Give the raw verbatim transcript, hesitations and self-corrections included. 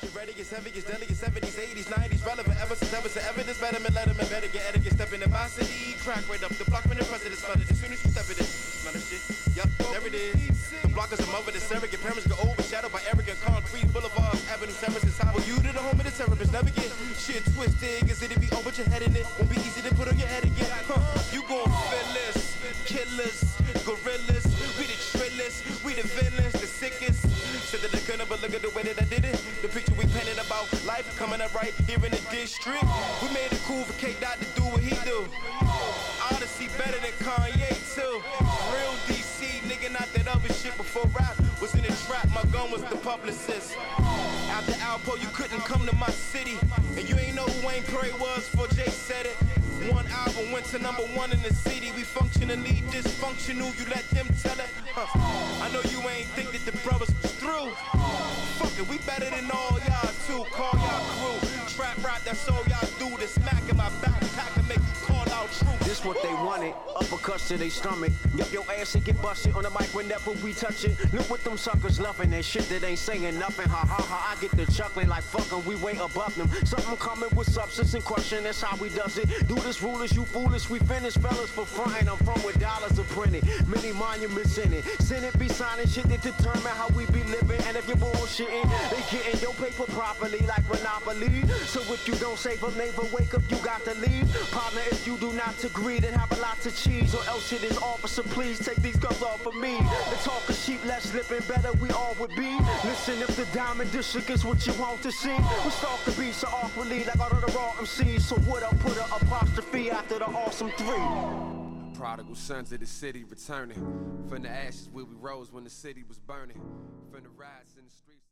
Get ready, it's heavy, it's deadly, it's seventies, eighties, nineties, relevant ever since ever since evidence, betterment, letterman, better get etiquette, step in the my city, crack right up the block when the president smell it. As soon as you step in it, smell that shit. Yup, there it is. The block is a mother, the surrogate parents get overshadowed by arrogant concrete boulevards, avenue severs inside. Well, you to the home of the terrorists, never get shit twisted. Cause it'll be on with your head in it, won't be easy to put on your head again. Huh. You gon' feel this, killers, gorillas, we the trillers, we the villains, the sickest. Said that they couldn't, but look at the way that I did it. The picture we painted about life coming up right here in the district. We made it cool for K-Dot to do what he do. Odyssey better than Kanye too. Real D C, nigga, not that other shit. Before rap was in the trap, my gun was the publicist. After Alpo, you couldn't come to my city. And you ain't know who Wayne Prey was before Jay said it. One album went to number one in the city. We functionally dysfunctional, you let them tell it. Huh. I know you ain't think that the brothers was through. Fuck it, we better than all y'all too. Call y'all crew. Trap rap, that's all y'all do. The smack in my backpack and make you call out truth. This what they wanted, uppercuts to they stomach. Yup, your ass and get busted on the mic whenever we touch it. Look what them suckers loving, that shit that ain't saying nothing. Ha ha ha, I get the chuckling like fucking, we way above them. Something coming with substance and crushing, that's how we does it. Do this rulers, you foolish, we finished fellas for frontin'. I'm from where dollars are printed, many monuments in it. Senate be signing shit that determine how we be living. And if you're bullshitting, they getting your paper properly like Monopoly. So if you don't save a neighbor, wake up, you got to leave. Partner, if you do not agree, then have a lot to cheese. Or else it is officer, please take these guns off of me. The talk of sheep, less slipping, better we all would be. Listen, if the Diamond District is what you want to see, we stalk the beat so awkwardly like all of the raw M Cs. So what up, put a apostrophe after the awesome three. Prodigal sons of the city returning from the ashes where we rose when the city was burning. From the riots in the streets.